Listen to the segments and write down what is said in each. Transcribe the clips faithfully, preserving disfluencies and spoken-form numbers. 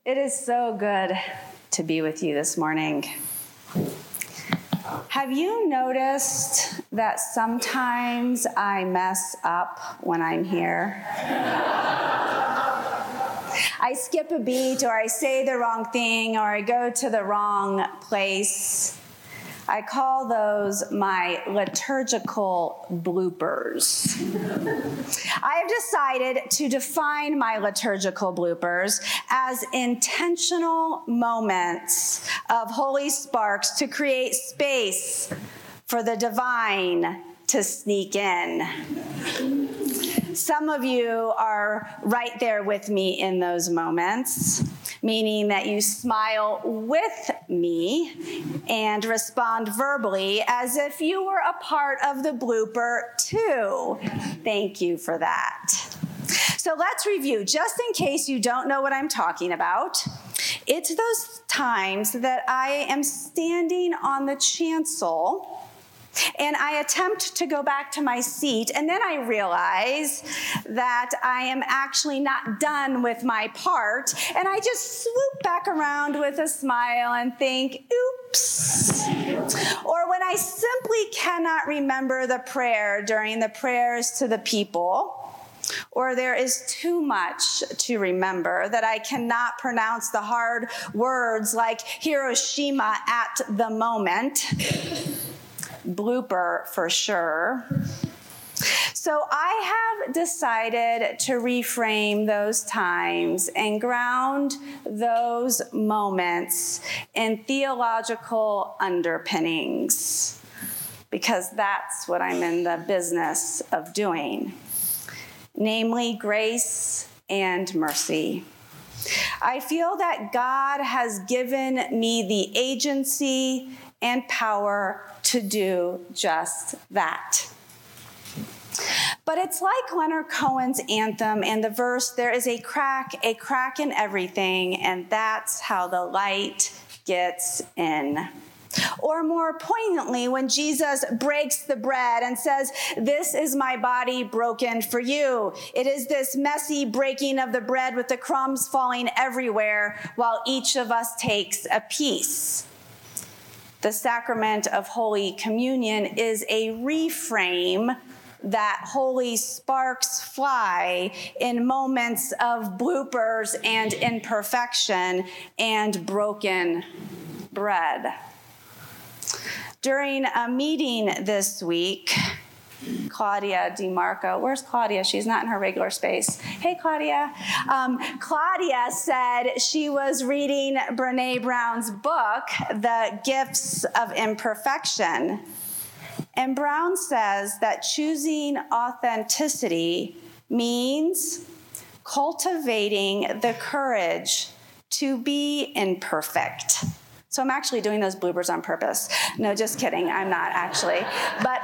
It is so good to be with you this morning. Have you noticed that sometimes I mess up when I'm here? I skip a beat, or I say the wrong thing, or I go to the wrong place. I call those my liturgical bloopers. I have decided to define my liturgical bloopers as intentional moments of holy sparks to create space for the divine to sneak in. Some of you are right there with me in those moments, meaning that you smile with me and respond verbally as if you were a part of the blooper too. Thank you for that. So let's review, just in case you don't know what I'm talking about. It's those times that I am standing on the chancel and I attempt to go back to my seat, and then I realize that I am actually not done with my part, and I just swoop back around with a smile and think, oops. Or when I simply cannot remember the prayer during the prayers to the people, or there is too much to remember that I cannot pronounce the hard words like Hiroshima at the moment. Blooper for sure. So I have decided to reframe those times and ground those moments in theological underpinnings, because that's what I'm in the business of doing, namely grace and mercy. I feel that God has given me the agency and power to do just that. But it's like Leonard Cohen's anthem and the verse, there is a crack, a crack in everything, and that's how the light gets in. Or more poignantly, when Jesus breaks the bread and says, this is my body broken for you. It is this messy breaking of the bread with the crumbs falling everywhere while each of us takes a piece. The sacrament of Holy Communion is a reframe that holy sparks fly in moments of bloopers and imperfection and broken bread. During a meeting this week, Claudia DeMarco, where's Claudia? She's not in her regular space. Hey, Claudia. Um, Claudia said she was reading Brené Brown's book, The Gifts of Imperfection. And Brown says that choosing authenticity means cultivating the courage to be imperfect. So I'm actually doing those bloopers on purpose. No, just kidding. I'm not actually. But,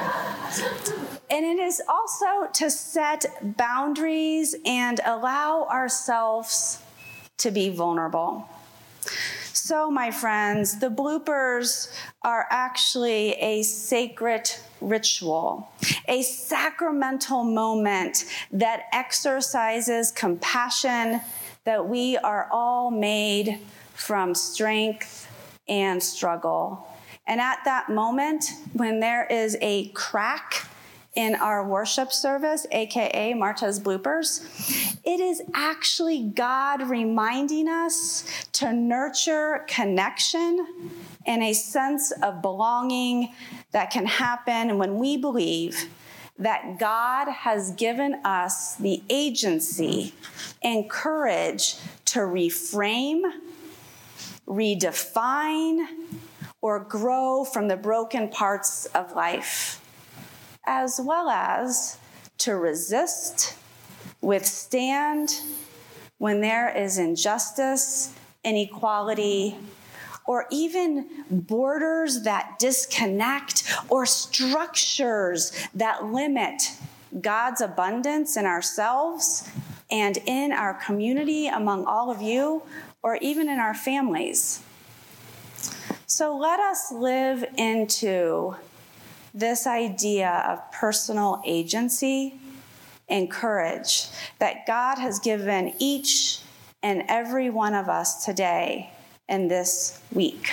and it is also to set boundaries and allow ourselves to be vulnerable. So, my friends, the bloopers are actually a sacred ritual, a sacramental moment that exercises compassion, that we are all made from strength and struggle. And at that moment, when there is a crack in our worship service, aka Marta's bloopers, it is actually God reminding us to nurture connection and a sense of belonging that can happen when we believe that God has given us the agency and courage to reframe, redefine, or grow from the broken parts of life, as well as to resist, withstand when there is injustice, inequality, or even borders that disconnect or structures that limit God's abundance in ourselves and in our community among all of you, or even in our families. So let us live into this idea of personal agency and courage that God has given each and every one of us today and this week.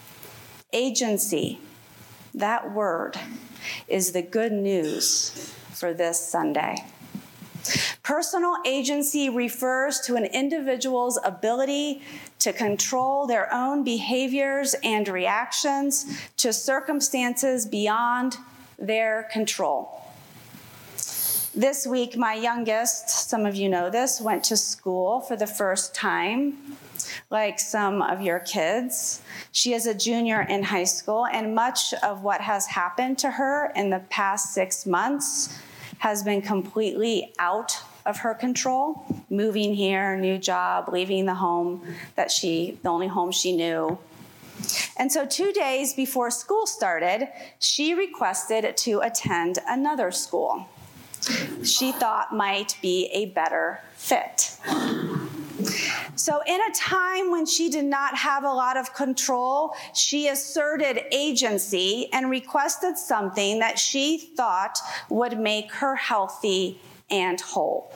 Agency, that word, is the good news for this Sunday. Personal agency refers to an individual's ability to control their own behaviors and reactions to circumstances beyond their control. This week, my youngest, some of you know this, went to school for the first time, like some of your kids. She is a junior in high school, and much of what has happened to her in the past six months has been completely out of her control. Moving here, new job, leaving the home that she, the only home she knew. And so two days before school started, she requested to attend another school she thought might be a better fit. So in a time when she did not have a lot of control, she asserted agency and requested something that she thought would make her healthy and whole.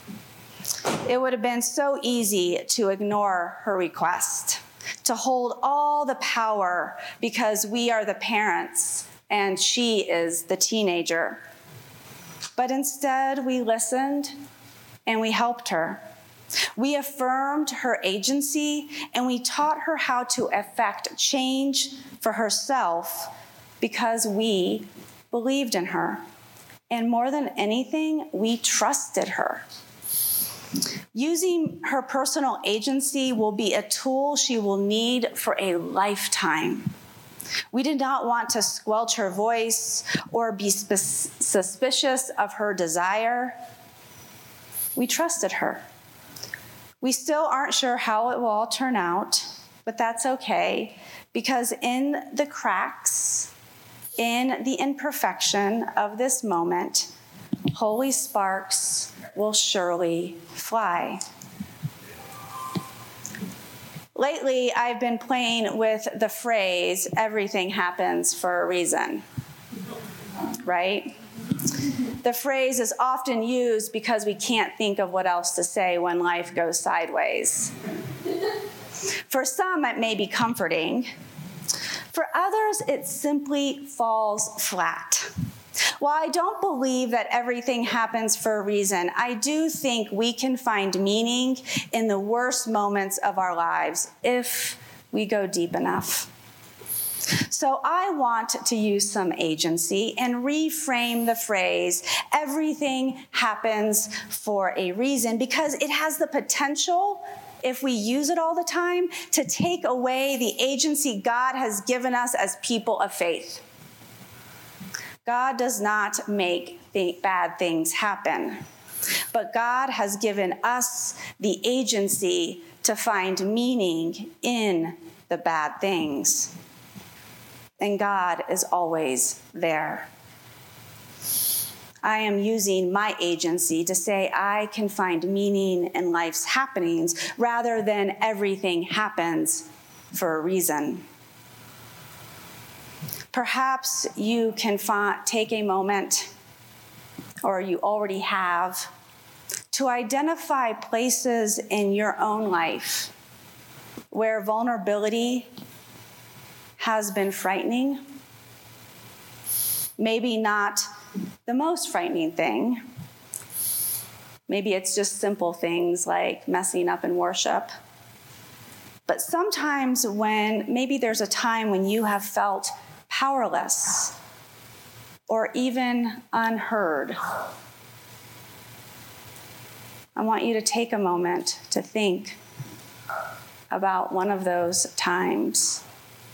It would have been so easy to ignore her request, to hold all the power because we are the parents and she is the teenager. But instead, we listened and we helped her. We affirmed her agency and we taught her how to effect change for herself because we believed in her. And more than anything, we trusted her. Using her personal agency will be a tool she will need for a lifetime. We did not want to squelch her voice or be sp- suspicious of her desire. We trusted her. We still aren't sure how it will all turn out, but that's okay, because in the cracks, in the imperfection of this moment, holy sparks will surely fly. Lately, I've been playing with the phrase, everything happens for a reason, right? The phrase is often used because we can't think of what else to say when life goes sideways. For some, it may be comforting. For others, it simply falls flat. While I don't believe that everything happens for a reason, I do think we can find meaning in the worst moments of our lives if we go deep enough. So I want to use some agency and reframe the phrase, everything happens for a reason, because it has the potential, if we use it all the time, to take away the agency God has given us as people of faith. God does not make th- bad things happen, but God has given us the agency to find meaning in the bad things. And God is always there. I am using my agency to say I can find meaning in life's happenings rather than everything happens for a reason. Perhaps you can fa- take a moment, or you already have, to identify places in your own life where vulnerability has been frightening. Maybe not the most frightening thing. Maybe it's just simple things like messing up in worship. But sometimes when maybe there's a time when you have felt powerless or even unheard, I want you to take a moment to think about one of those times.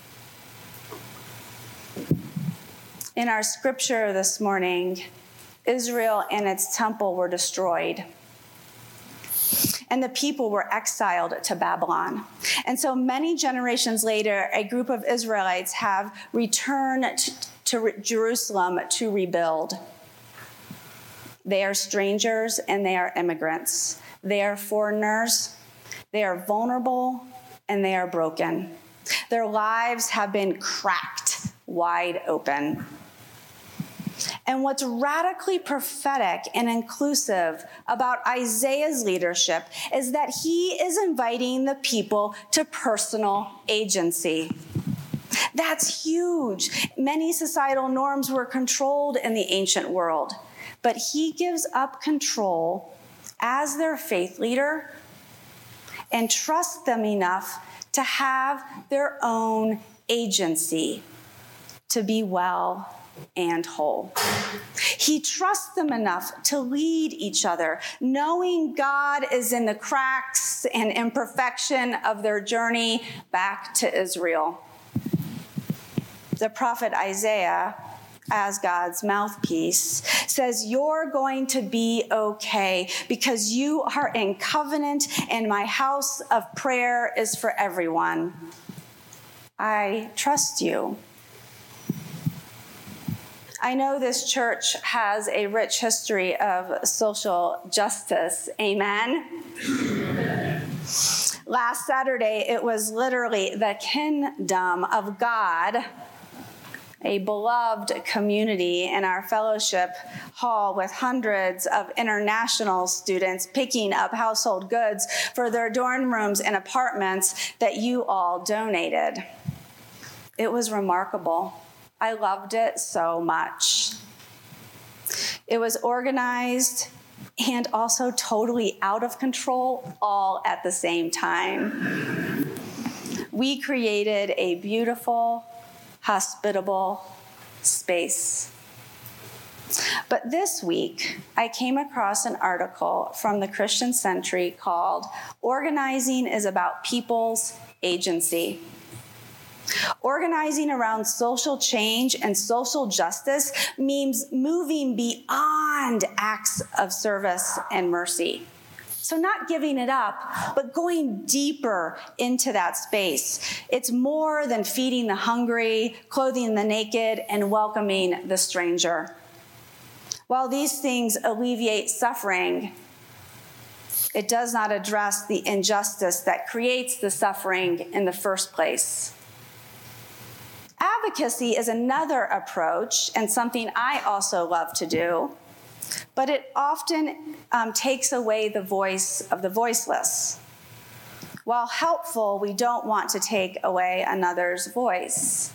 In our scripture this morning, Israel and its temple were destroyed, and the people were exiled to Babylon. And so many generations later, a group of Israelites have returned to, to Jerusalem to rebuild. They are strangers and they are immigrants. They are foreigners. They are vulnerable and they are broken. Their lives have been cracked wide open. And what's radically prophetic and inclusive about Isaiah's leadership is that he is inviting the people to personal agency. That's huge. Many societal norms were controlled in the ancient world, but he gives up control as their faith leader and trusts them enough to have their own agency, to be well and whole. He trusts them enough to lead each other, knowing God is in the cracks and imperfection of their journey back to Israel. The prophet Isaiah, as God's mouthpiece, says, you're going to be okay because you are in covenant and my house of prayer is for everyone. I trust you. I know this church has a rich history of social justice. Amen? Last Saturday, it was literally the kingdom of God, a beloved community in our fellowship hall with hundreds of international students picking up household goods for their dorm rooms and apartments that you all donated. It was remarkable. I loved it so much. It was organized and also totally out of control all at the same time. We created a beautiful, hospitable space. But this week, I came across an article from the Christian Century called "Organizing is About People's Agency." Organizing around social change and social justice means moving beyond acts of service and mercy. So not giving it up, but going deeper into that space. It's more than feeding the hungry, clothing the naked, and welcoming the stranger. While these things alleviate suffering, it does not address the injustice that creates the suffering in the first place. Advocacy is another approach and something I also love to do, but it often um, takes away the voice of the voiceless. While helpful, we don't want to take away another's voice,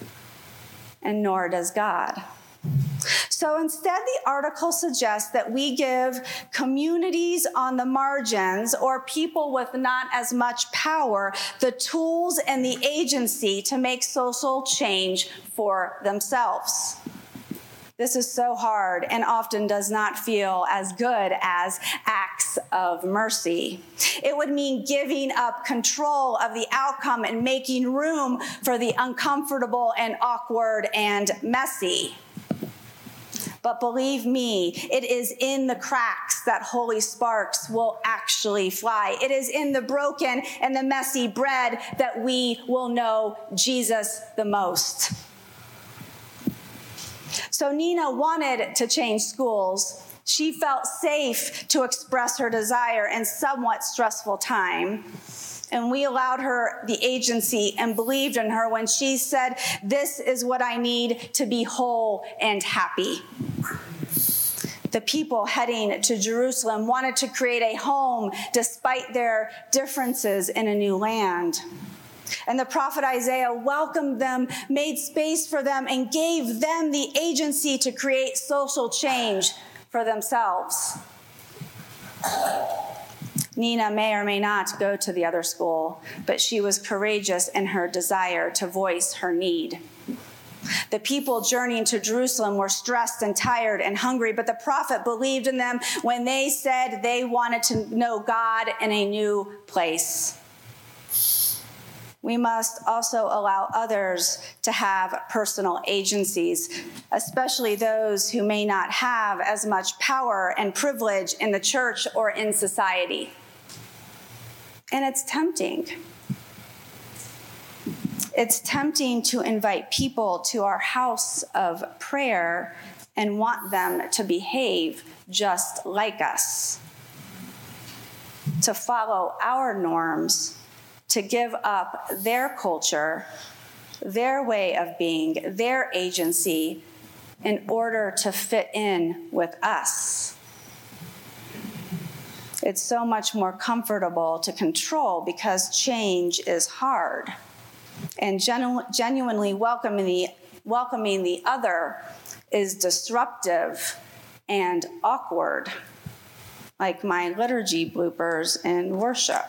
and nor does God. So instead, the article suggests that we give communities on the margins or people with not as much power the tools and the agency to make social change for themselves. This is so hard and often does not feel as good as acts of mercy. It would mean giving up control of the outcome and making room for the uncomfortable and awkward and messy. But believe me, it is in the cracks that holy sparks will actually fly. It is in the broken and the messy bread that we will know Jesus the most. So Nina wanted to change schools. She felt safe to express her desire in somewhat stressful time. And we allowed her the agency and believed in her when she said, "This is what I need to be whole and happy." The people heading to Jerusalem wanted to create a home despite their differences in a new land. And the prophet Isaiah welcomed them, made space for them, and gave them the agency to create social change for themselves. Nina may or may not go to the other school, but she was courageous in her desire to voice her need. The people journeying to Jerusalem were stressed and tired and hungry, but the prophet believed in them when they said they wanted to know God in a new place. We must also allow others to have personal agencies, especially those who may not have as much power and privilege in the church or in society. And it's tempting. It's tempting to invite people to our house of prayer and want them to behave just like us, to follow our norms, to give up their culture, their way of being, their agency, in order to fit in with us. It's so much more comfortable to control because change is hard. And genu- genuinely welcoming the, welcoming the other is disruptive and awkward, like my liturgy bloopers in worship.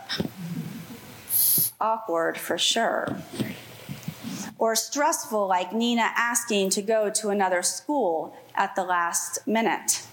Awkward for sure. Or stressful, like Nina asking to go to another school at the last minute.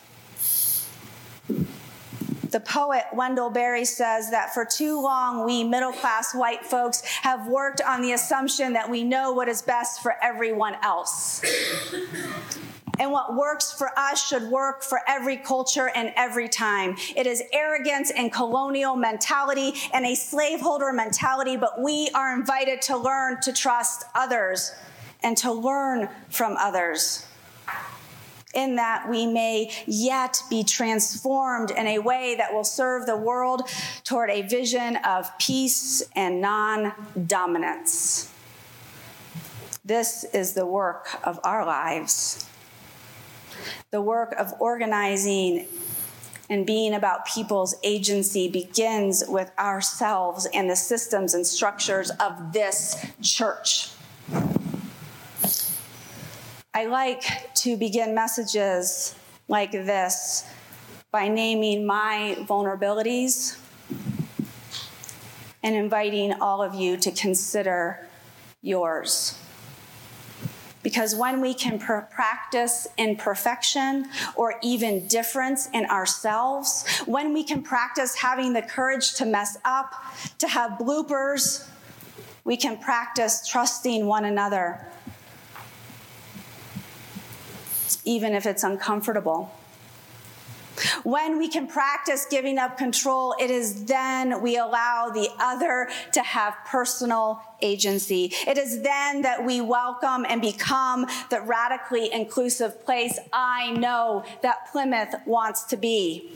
The poet Wendell Berry says that for too long, we middle-class white folks have worked on the assumption that we know what is best for everyone else. And what works for us should work for every culture and every time. It is arrogance and colonial mentality and a slaveholder mentality, but we are invited to learn to trust others and to learn from others, in that we may yet be transformed in a way that will serve the world toward a vision of peace and non-dominance. This is the work of our lives, the work of organizing and being about people's agency begins with ourselves and the systems and structures of this church. I like to begin messages like this by naming my vulnerabilities and inviting all of you to consider yours. Because when we can per- practice imperfection or even difference in ourselves, when we can practice having the courage to mess up, to have bloopers, we can practice trusting one another, even if it's uncomfortable. When we can practice giving up control, it is then we allow the other to have personal agency. It is then that we welcome and become the radically inclusive place I know that Plymouth wants to be.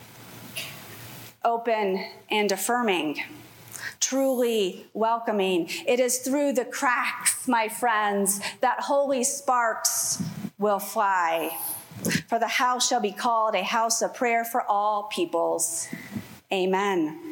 Open and affirming, truly welcoming. It is through the cracks, my friends, that holy sparks will fly. For the house shall be called a house of prayer for all peoples. Amen.